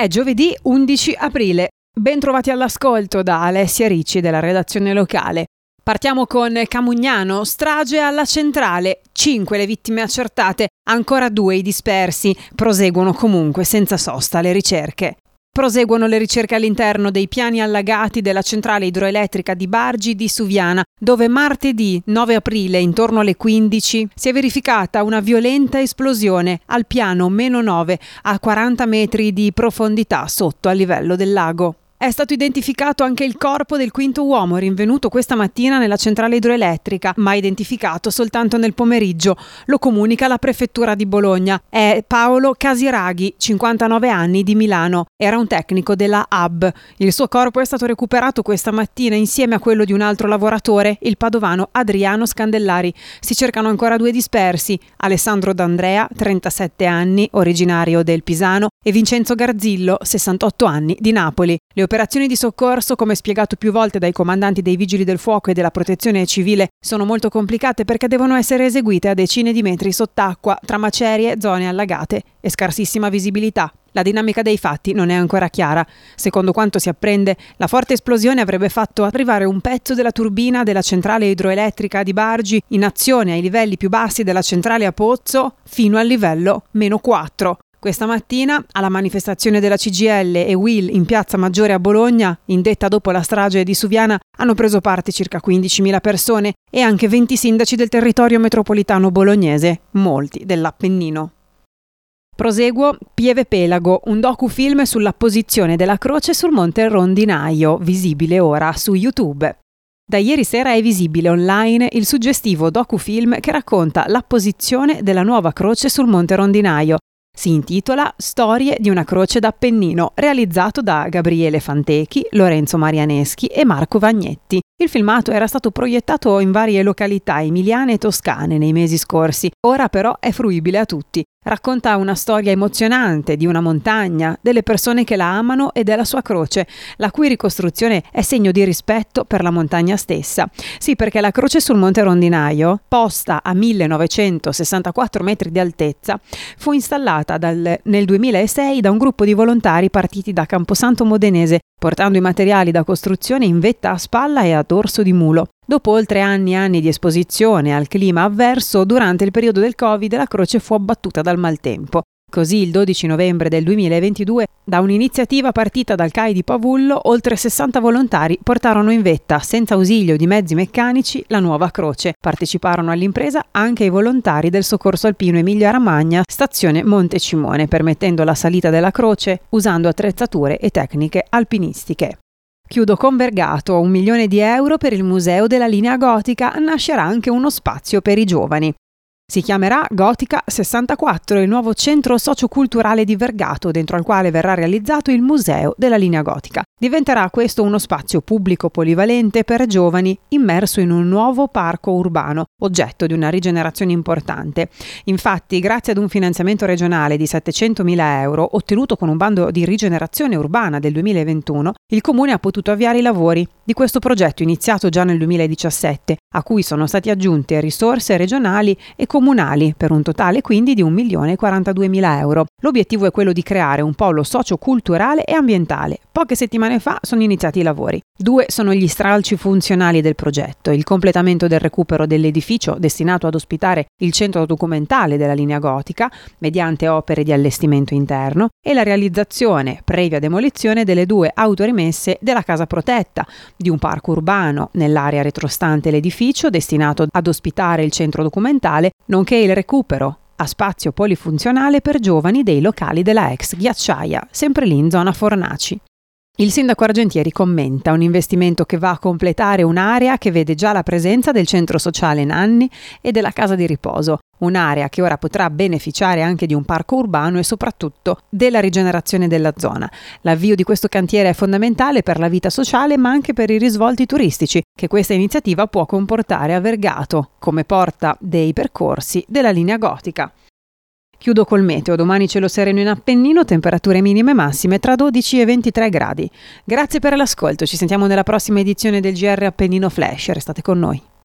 È giovedì 11 aprile. Ben trovati all'ascolto da Alessia Ricci della redazione locale. Partiamo con Camugnano, strage alla centrale, 5 le vittime accertate, ancora 2 i dispersi, proseguono comunque senza sosta le ricerche. Proseguono le ricerche all'interno dei piani allagati della centrale idroelettrica di Bargi di Suviana, dove martedì 9 aprile, intorno alle 15, si è verificata una violenta esplosione al piano -9 a 40 metri di profondità sotto al livello del lago. È stato identificato anche il corpo del quinto uomo rinvenuto questa mattina nella centrale idroelettrica, ma identificato soltanto nel pomeriggio. Lo comunica la prefettura di Bologna. È Paolo Casiraghi, 59 anni, di Milano. Era un tecnico della HAB. Il suo corpo è stato recuperato questa mattina insieme a quello di un altro lavoratore, il padovano Adriano Scandellari. Si cercano ancora 2 dispersi: Alessandro D'Andrea, 37 anni, originario del Pisano, e Vincenzo Garzillo, 68 anni, di Napoli. Le operazioni di soccorso, come spiegato più volte dai comandanti dei Vigili del Fuoco e della Protezione Civile, sono molto complicate perché devono essere eseguite a decine di metri sott'acqua, tra macerie, zone allagate e scarsissima visibilità. La dinamica dei fatti non è ancora chiara. Secondo quanto si apprende, la forte esplosione avrebbe fatto arrivare un pezzo della turbina della centrale idroelettrica di Bargi in azione ai livelli più bassi della centrale a Pozzo fino al livello -4. Questa mattina, alla manifestazione della CGIL e UIL in Piazza Maggiore a Bologna, indetta dopo la strage di Suviana, hanno preso parte circa 15.000 persone e anche 20 sindaci del territorio metropolitano bolognese, molti dell'Appennino. Proseguo, Pieve Pelago, un docufilm sull'apposizione della croce sul Monte Rondinaio, visibile ora su YouTube. Da ieri sera è visibile online il suggestivo docufilm che racconta l'apposizione della nuova croce sul Monte Rondinaio. Si intitola Storie di una croce d'Appennino, realizzato da Gabriele Fantechi, Lorenzo Marianeschi e Marco Vagnetti. Il filmato era stato proiettato in varie località emiliane e toscane nei mesi scorsi, ora però è fruibile a tutti. Racconta una storia emozionante di una montagna, delle persone che la amano e della sua croce, la cui ricostruzione è segno di rispetto per la montagna stessa. Sì, perché la croce sul Monte Rondinaio, posta a 1964 metri di altezza, fu installata nel 2006 da un gruppo di volontari partiti da Camposanto Modenese, portando i materiali da costruzione in vetta a spalla e a dorso di mulo. Dopo oltre anni e anni di esposizione al clima avverso, durante il periodo del Covid la croce fu abbattuta dal maltempo. Così il 12 novembre del 2022, da un'iniziativa partita dal CAI di Pavullo, oltre 60 volontari portarono in vetta, senza ausilio di mezzi meccanici, la nuova croce. Parteciparono all'impresa anche i volontari del Soccorso Alpino Emilia-Romagna, stazione Monte Cimone, permettendo la salita della croce usando attrezzature e tecniche alpinistiche. Chiudo con Vergato, 1 milione di euro per il Museo della Linea Gotica, nascerà anche uno spazio per i giovani. Si chiamerà Gotica 64, il nuovo centro socioculturale di Vergato, dentro al quale verrà realizzato il Museo della Linea Gotica. Diventerà questo uno spazio pubblico polivalente per giovani, immerso in un nuovo parco urbano, oggetto di una rigenerazione importante. Infatti, grazie ad un finanziamento regionale di 700.000 euro, ottenuto con un bando di rigenerazione urbana del 2021, il Comune ha potuto avviare i lavori di questo progetto iniziato già nel 2017, a cui sono stati aggiunte risorse regionali e comunali, per un totale quindi di 1.042.000 euro. L'obiettivo è quello di creare un polo socioculturale e ambientale. Poche settimane fa sono iniziati i lavori. 2 sono gli stralci funzionali del progetto: il completamento del recupero dell'edificio destinato ad ospitare il centro documentale della Linea Gotica, mediante opere di allestimento interno, e la realizzazione, previa demolizione, delle 2 autorimesse della casa protetta, di un parco urbano nell'area retrostante l'edificio destinato ad ospitare il centro documentale, nonché il recupero a spazio polifunzionale per giovani dei locali della ex ghiacciaia, sempre lì in zona Fornaci. Il sindaco Argentieri commenta: un investimento che va a completare un'area che vede già la presenza del centro sociale Nanni e della casa di riposo, un'area che ora potrà beneficiare anche di un parco urbano e soprattutto della rigenerazione della zona. L'avvio di questo cantiere è fondamentale per la vita sociale, ma anche per i risvolti turistici che questa iniziativa può comportare a Vergato, come porta dei percorsi della Linea Gotica. Chiudo col meteo: domani cielo sereno in Appennino, temperature minime e massime tra 12 e 23 gradi. Grazie per l'ascolto, ci sentiamo nella prossima edizione del GR Appennino Flash, restate con noi.